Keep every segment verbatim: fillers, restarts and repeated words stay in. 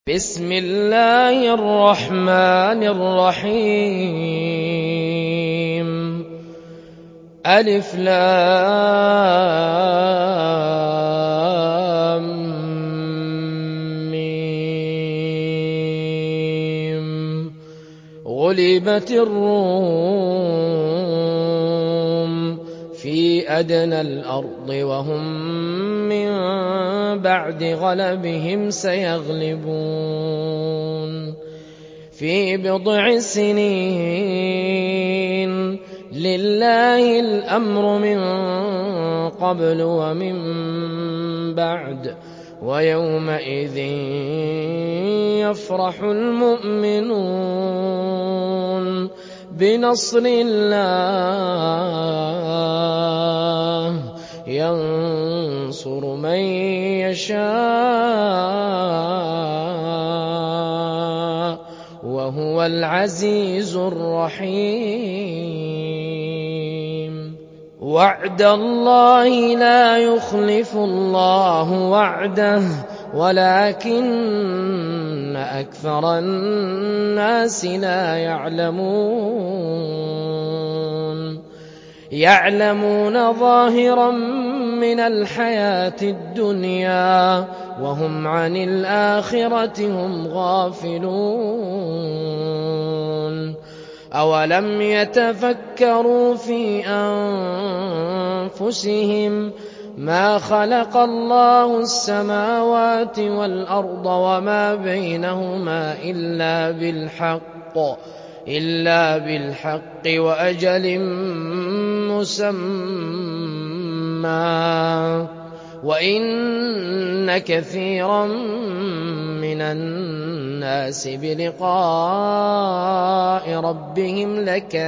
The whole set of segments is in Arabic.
بسم الله الرحمن الرحيم ألف لام ميم غلبت الروم في أدنى الأرض وهم من بعد غلبهم سيغلبون في بضع سنين لله الأمر من قبل ومن بعد ويومئذ يفرح المؤمنون بنصر الله ينصر من يشاء وهو العزيز الرحيم وعد الله لا يخلف الله وعده ولكن أكثر الناس لا يعلمون يعلمون ظاهرا من الحياة الدنيا وهم عن الآخرة هم غافلون أولم يتفكروا في أنفسهم ما خلق الله السماوات والأرض وما بينهما إلا بالحق إلا بالحق وأجل مسمى وإن كثيرا من الناس بلقاء ربهم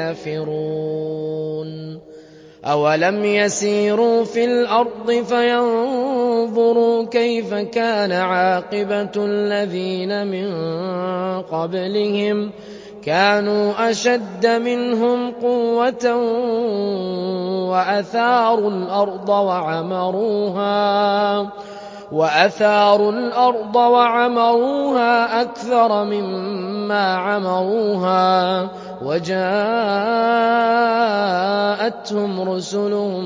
لكافرون أولم يسيروا في الأرض فينظروا كيف كان عاقبة الذين من قبلهم كانوا أشد منهم قوة وأثاروا الأرض وعمروها وأثاروا الأرض وعمروها أكثر مما عمروها وجاءتهم رسلهم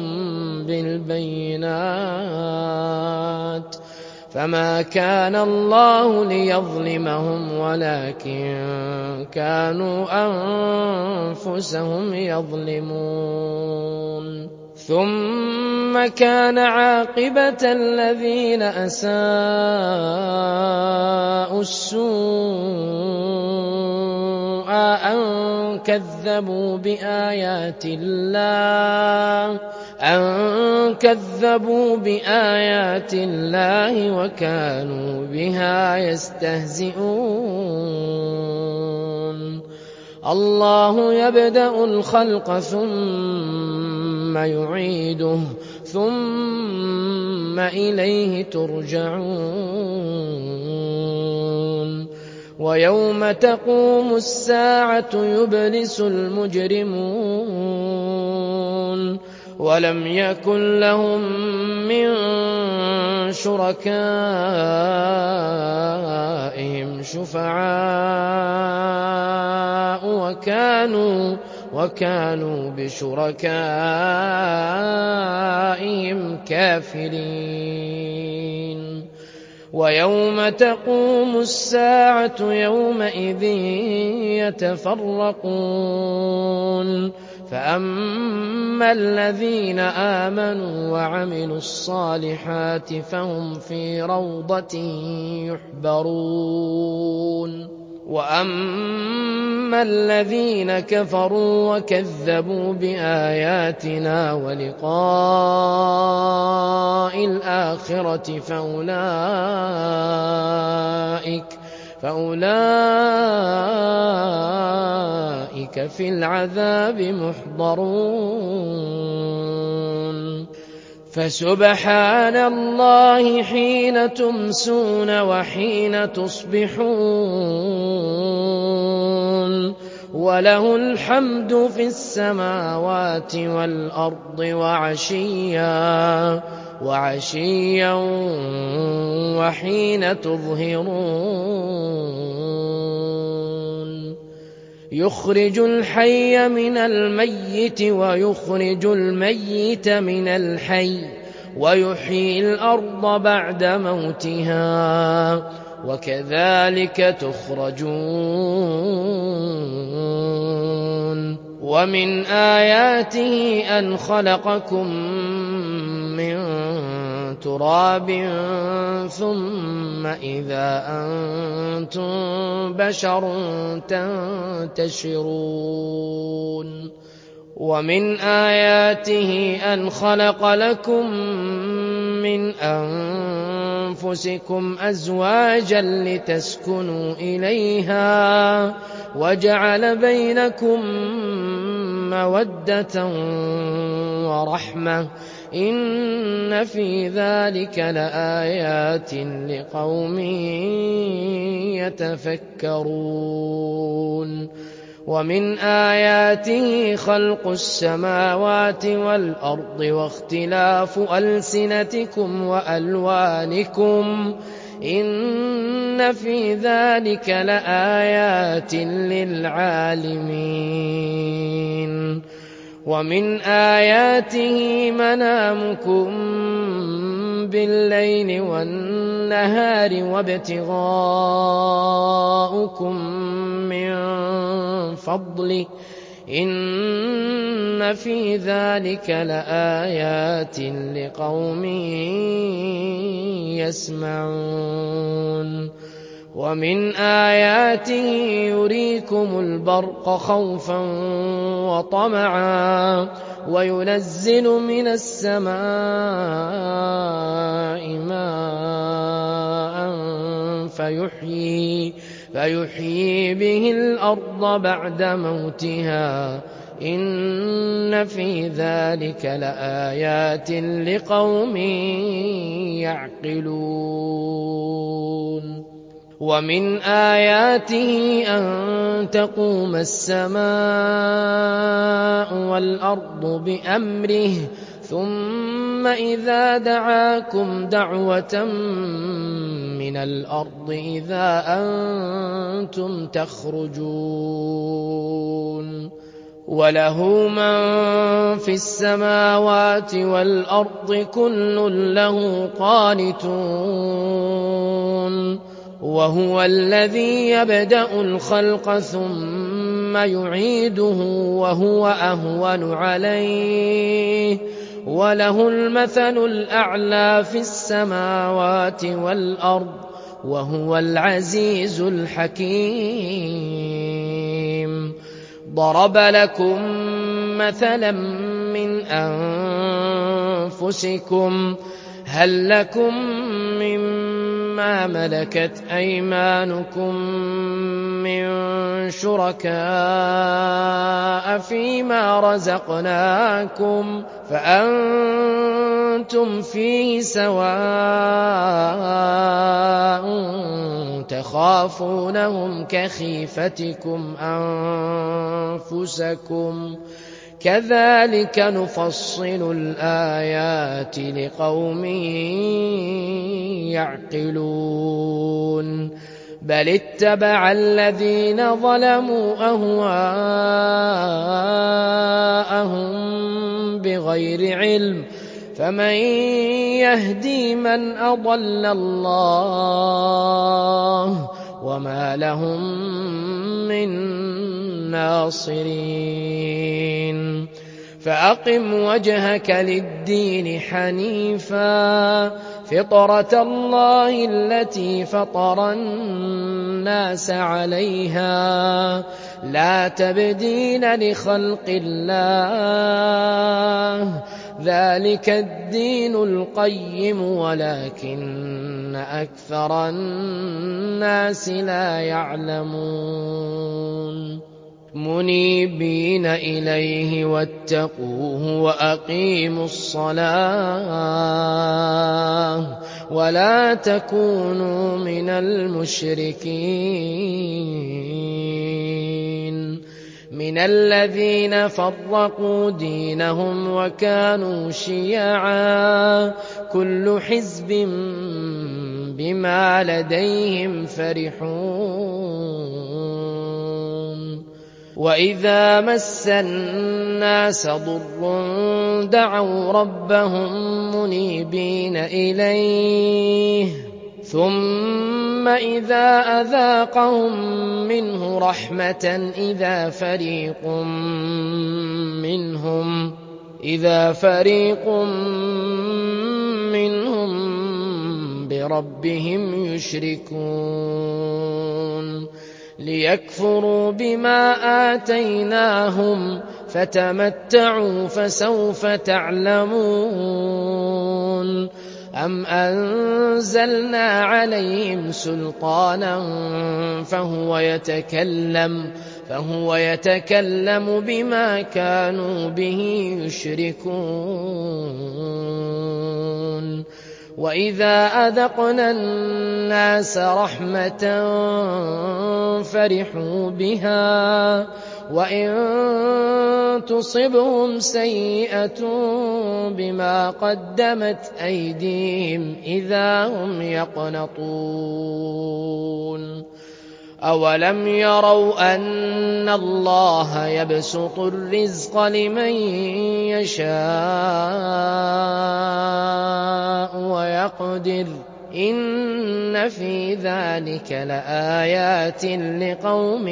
بالبينات فما كان الله ليظلمهم ولكن كانوا أنفسهم يظلمون ثم كان عاقبة الذين أساءوا السوء أن كذبوا بآيات الله أن كذبوا بآيات الله وكانوا بها يستهزئون الله يبدأ الخلق ثم يعيده ثم إليه ترجعون ويوم تقوم الساعة يبلس المجرمون ولم يكن لهم من شركائهم شفعاء وكانوا وكانوا بشركائهم كافرين ويوم تقوم الساعة يومئذ يتفرقون فأما الذين آمنوا وعملوا الصالحات فهم في روضة يحبرون وأما الذين كفروا وكذبوا بآياتنا ولقاء الآخرة فأولئك فأولئك في العذاب محضرون فسبحان الله حين تمسون وحين تصبحون وله الحمد في السماوات والأرض وعشيا وعشيا وحين تظهرون يخرج الحي من الميت ويخرج الميت من الحي ويحيي الأرض بعد موتها وكذلك تخرجون ومن آياته أن خلقكم من تراب ثم إذا أنتم بشر تنتشرون ومن آياته أن خلق لكم من أنفسكم أزواجا لتسكنوا إليها وجعل بينكم مودة ورحمة إن في ذلك لآيات لقوم يتفكرون ومن آياته خلق السماوات والأرض واختلاف ألسنتكم وألوانكم إن في ذلك لآيات للعالمين ومن آياته منامكم بالليل والنهار وابتغاؤكم من فضله إن في ذلك لآيات لقوم يسمعون ومن آياته يريكم البرق خوفا وطمعا وينزل من السماء ماء فيحيي, فيحيي به الأرض بعد موتها إن في ذلك لآيات لقوم يعقلون ومن آياته أن تقوم السماء والأرض بأمره ثم إذا دعاكم دعوة من الأرض إذا أنتم تخرجون وله من في السماوات والأرض كل له قانتون وهو الذي يبدأ الخلق ثم يعيده وهو أهون عليه وله المثل الأعلى في السماوات والأرض وهو العزيز الحكيم ضرب لكم مثلا من أنفسكم هل لكم مما ملكت أيمانكم من شركاء فيما رزقناكم فأنتم فيه سواء تخافونهم كخيفتكم أنفسكم كذلك نفصل الآيات لقوم يعقلون بل اتبع الذين ظلموا أهواءهم بغير علم فمن يهدي من أضل الله وما لهم من ناصرين فأقم وجهك للدين حنيفا فطرة الله التي فطر الناس عليها لا تبديل لخلق الله ذلك الدين القيم ولكن أكثر الناس لا يعلمون منيبين إليه واتقوه وأقيموا الصلاة ولا تكونوا من المشركين من الذين فرقوا دينهم وكانوا شيعا كل حزب بما لديهم فرحون وإذا مس الناس ضر دعوا ربهم منيبين إليه ثم إذا أذاقهم منه رحمة إذا فريق منهم إذا فريق منهم بربهم يشركون ليكفروا بما آتيناهم فتمتعوا فسوف تعلمون أم أنزلنا عليهم سلطانا فهو يتكلم فهو يتكلم بما كانوا به يشركون وإذا أذقنا الناس رحمة فرحوا بها وإن تصبهم سيئة بما قدمت أيديهم إذا هم يقنطون أولم يروا أن الله يبسط الرزق لمن يشاء ويقدر إن في ذلك لآيات لقوم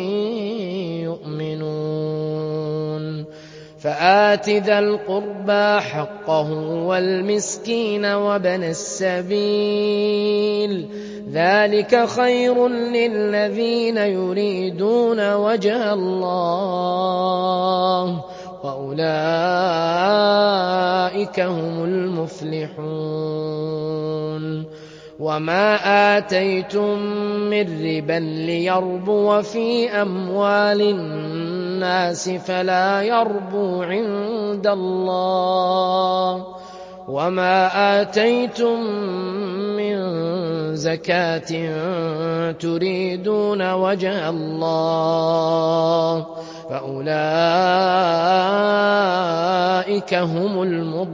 يؤمنون فآت ذا القربى حقه والمسكين وابن السبيل ذلك خير للذين يريدون وجه الله وأولئك هم المفلحون وما آتيتم من ربا ليربو في أموال الناس فلا يربو عند الله وما آتيتم من زكاة تريدون وجه الله فأولئك هم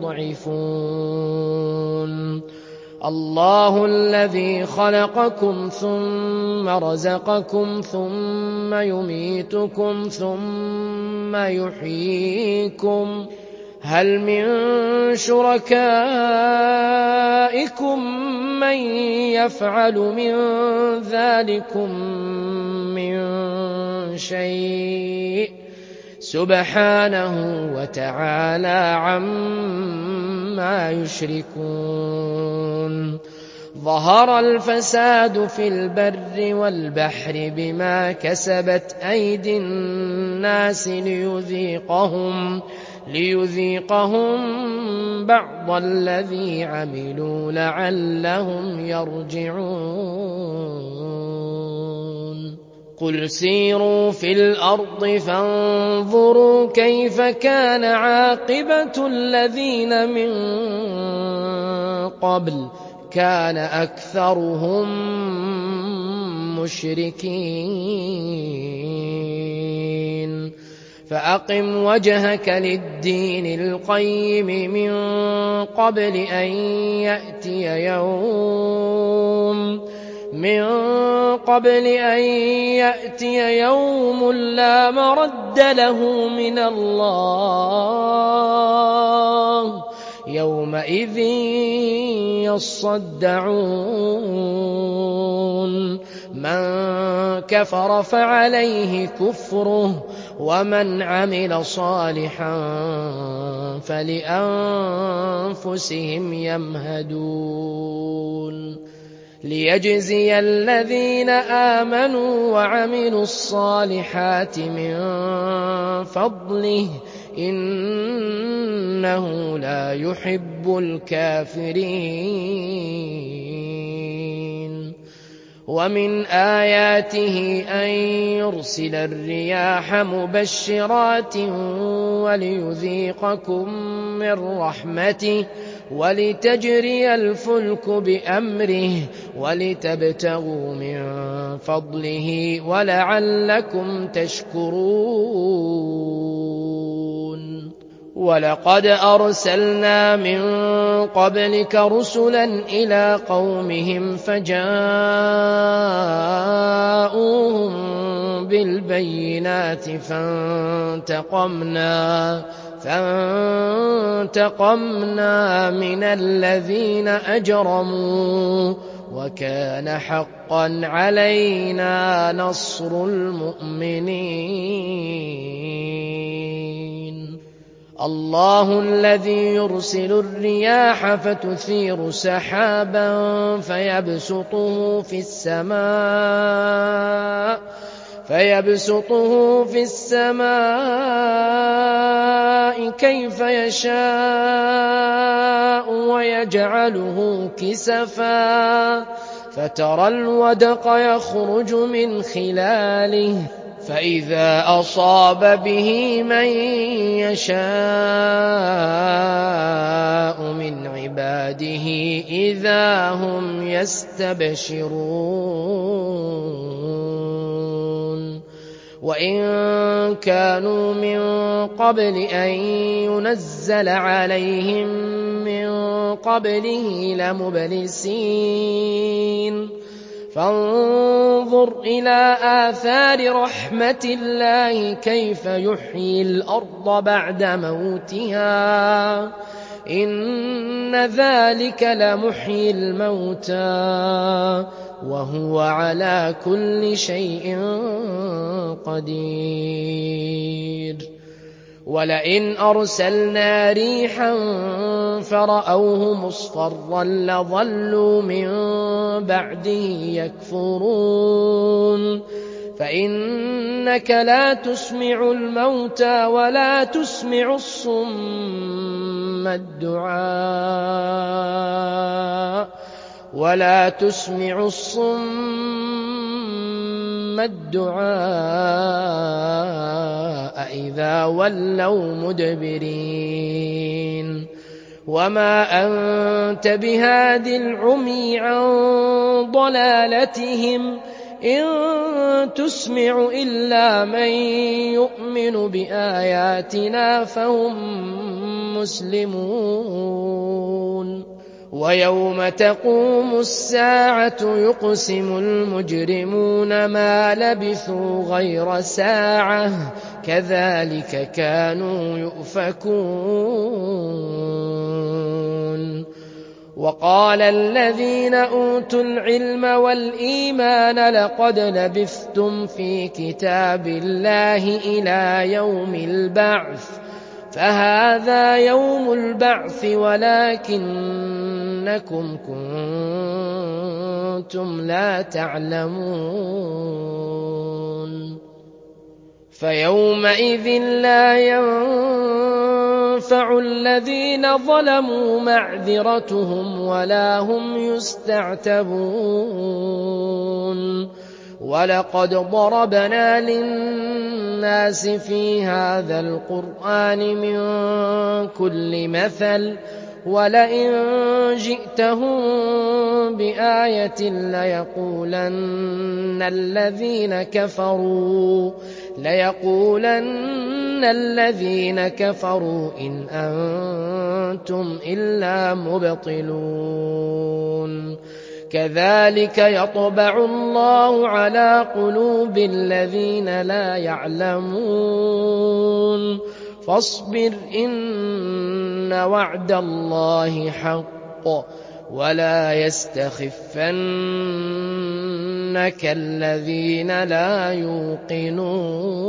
المضعفون الله الذي خلقكم ثم رزقكم ثم يميتكم ثم يحييكم هل من شركائكم من يفعل من ذلكم من شيء سبحانه وتعالى عما يشركون ظهر الفساد في البر والبحر بما كسبت أيدي الناس ليذيقهم ليذيقهم بعض الذي عملوا لعلهم يرجعون قل سيروا في الأرض فانظروا كيف كان عاقبة الذين من قبل كان أكثرهم مشركين فأقم وجهك للدين القيم من قبل أن يأتي يوم من قبل أن يأتي يوم لا مرد له من الله يومئذ يصدعون من كفر فعليه كفره ومن عمل صالحا فلأنفسهم يمهدون ليجزي الذين آمنوا وعملوا الصالحات من فضله إنه لا يحب الكافرين ومن آياته أن يرسل الرياح مبشرات وليذيقكم من رحمته ولتجري الفلك بأمره ولتبتغوا من فضله ولعلكم تشكرون ولقد أرسلنا من قبلك رسلا إلى قومهم فجاءوهم بالبينات فانتقمنا فانتقمنا من الذين أجرموا وكان حقا علينا نصر المؤمنين. الله الذي يرسل الرياح فتثير سحابا فيبسطه في السماء فيبسطه في السماء كيف يشاء ويجعله كسفا فترى الودق يخرج من خلاله فإذا أصاب به من يشاء من عباده إذا هم يستبشرون. وإن كانوا من قبل أن ينزل عليهم من قبله لمبلسين فانظر إلى آثار رحمة الله كيف يحيي الأرض بعد موتها إن ذلك لمحيي الموتى وهو على كل شيء قدير. ولئن أرسلنا ريحا فرأوه مصفرا لظلوا من بعده يكفرون فإنك لا تسمع الموتى ولا تسمع الصم الدعاء ولا تسمع الصم الدعاء إذا ولوا مدبرين. وما أنت بهاد العمي عن ضلالتهم إن تسمع إلا من يؤمن بآياتنا فهم مسلمون. ويوم تقوم الساعة يقسم المجرمون ما لبثوا غير ساعة كذلك كانوا يؤفكون. وقال الذين أوتوا العلم والإيمان لقد لبثتم في كتاب الله إلى يوم البعث فهذا يوم البعث ولكنكم كنتم لا تعلمون. فيومئذ لا ينفع الذين ظلموا معذرتهم ولا هم يستعتبون. ولقد ضربنا للناس في هذا القرآن من كل مثل ولئن جئتهم بآية ليقولن الذين كفروا ليقولن الذين كفروا إن أنتم إلا مبطلون. كذلك يطبع الله على قلوب الذين لا يعلمون. فاصبر إن وعد الله حق ولا يستخفنك الذين لا يوقنون.